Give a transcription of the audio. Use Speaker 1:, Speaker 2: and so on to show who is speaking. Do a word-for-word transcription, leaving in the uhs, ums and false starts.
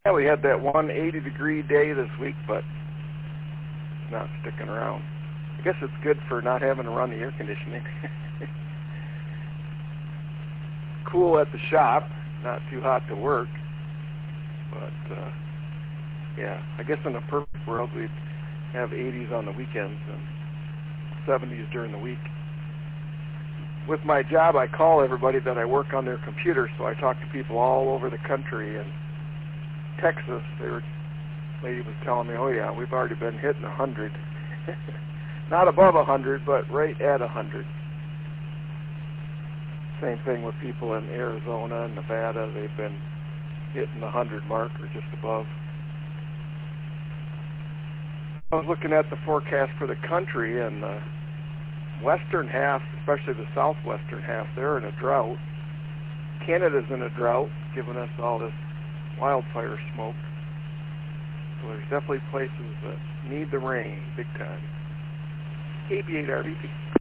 Speaker 1: Yeah, we had that one eighty degree day this week, but it's not sticking around. I guess it's good for not having to run the air conditioning. Cool at the shop, not too hot to work. But, uh, yeah, I guess in a perfect world we'd have eighties on the weekends and seventies during the week. With my job, I call everybody that I work on their computer, so I talk to people all over the country. And Texas, they were, lady was telling me, oh yeah, we've already been hitting a hundred. Not above a hundred, but right at a hundred. Same thing with people in Arizona and Nevada. They've been hitting the hundred mark or just above. I was looking at the forecast for the country, and the western half, especially the southwestern half, they're in a drought. Canada's in a drought, giving us all this wildfire smoke. So there's definitely places that need the rain big time. K B eight R V P.